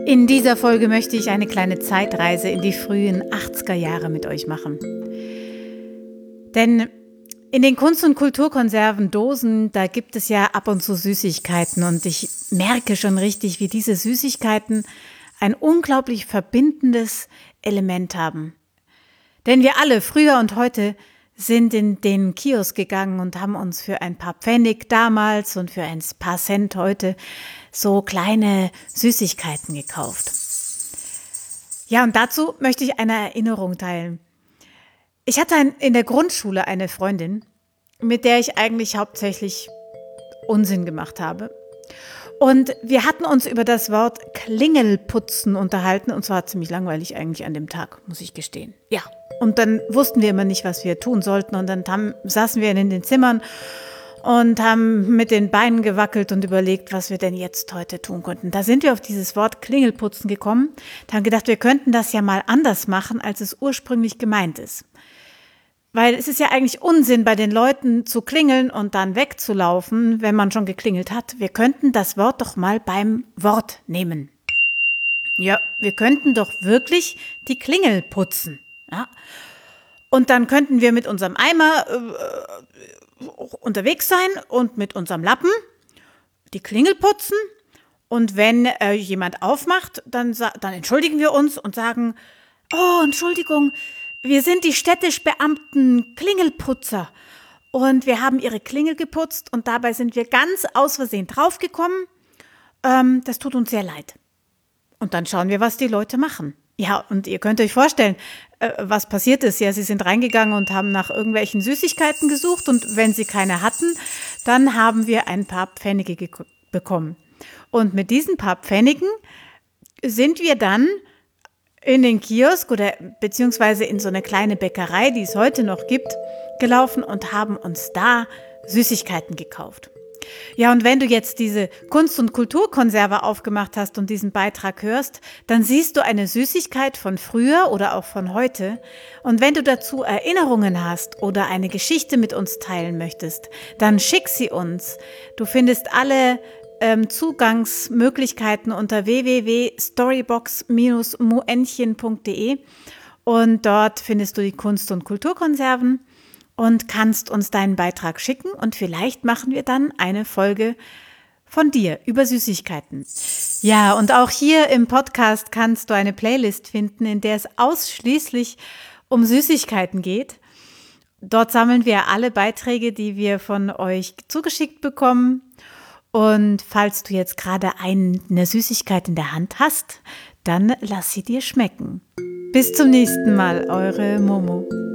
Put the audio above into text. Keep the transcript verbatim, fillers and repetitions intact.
In dieser Folge möchte ich eine kleine Zeitreise in die frühen achtziger Jahre mit euch machen. Denn in den Kunst- und Kulturkonservendosen, da gibt es ja ab und zu Süßigkeiten und ich merke schon richtig, wie diese Süßigkeiten ein unglaublich verbindendes Element haben. Denn wir alle, früher und heute, sind in den Kiosk gegangen und haben uns für ein paar Pfennig damals und für ein paar Cent heute so kleine Süßigkeiten gekauft. Ja, und dazu möchte ich eine Erinnerung teilen. Ich hatte ein, in der Grundschule eine Freundin, mit der ich eigentlich hauptsächlich Unsinn gemacht habe. Und wir hatten uns über das Wort Klingelputzen unterhalten und zwar ziemlich langweilig eigentlich an dem Tag, muss ich gestehen. Ja, und dann wussten wir immer nicht, was wir tun sollten und dann haben, saßen wir in den Zimmern und haben mit den Beinen gewackelt und überlegt, was wir denn jetzt heute tun könnten. Da sind wir auf dieses Wort Klingelputzen gekommen, haben gedacht, wir könnten das ja mal anders machen, als es ursprünglich gemeint ist. Weil es ist ja eigentlich Unsinn, bei den Leuten zu klingeln und dann wegzulaufen, wenn man schon geklingelt hat. Wir könnten das Wort doch mal beim Wort nehmen. Ja, wir könnten doch wirklich die Klingel putzen. Ja. Und dann könnten wir mit unserem Eimer äh, unterwegs sein und mit unserem Lappen die Klingel putzen. Und wenn äh, jemand aufmacht, dann, dann entschuldigen wir uns und sagen, oh, Entschuldigung, wir sind die städtisch Beamten Klingelputzer und wir haben ihre Klingel geputzt und dabei sind wir ganz aus Versehen draufgekommen. Ähm, das tut uns sehr leid. Und dann schauen wir, was die Leute machen. Ja, und ihr könnt euch vorstellen, äh, was passiert ist. Ja, sie sind reingegangen und haben nach irgendwelchen Süßigkeiten gesucht und wenn sie keine hatten, dann haben wir ein paar Pfennige ge- bekommen. Und mit diesen paar Pfennigen sind wir dann in den Kiosk oder beziehungsweise in so eine kleine Bäckerei, die es heute noch gibt, gelaufen und haben uns da Süßigkeiten gekauft. Ja, und wenn du jetzt diese Kunst- und Kulturkonserve aufgemacht hast und diesen Beitrag hörst, dann siehst du eine Süßigkeit von früher oder auch von heute. Und wenn du dazu Erinnerungen hast oder eine Geschichte mit uns teilen möchtest, dann schick sie uns. Du findest alle Ähm, Zugangsmöglichkeiten unter w w w punkt storybox Bindestrich muentchen punkt de und dort findest du die Kunst- und Kulturkonserven und kannst uns deinen Beitrag schicken und vielleicht machen wir dann eine Folge von dir über Süßigkeiten. Ja, und auch hier im Podcast kannst du eine Playlist finden, in der es ausschließlich um Süßigkeiten geht. Dort sammeln wir alle Beiträge, die wir von euch zugeschickt bekommen. Und falls du jetzt gerade eine Süßigkeit in der Hand hast, dann lass sie dir schmecken. Bis zum nächsten Mal, eure Momo.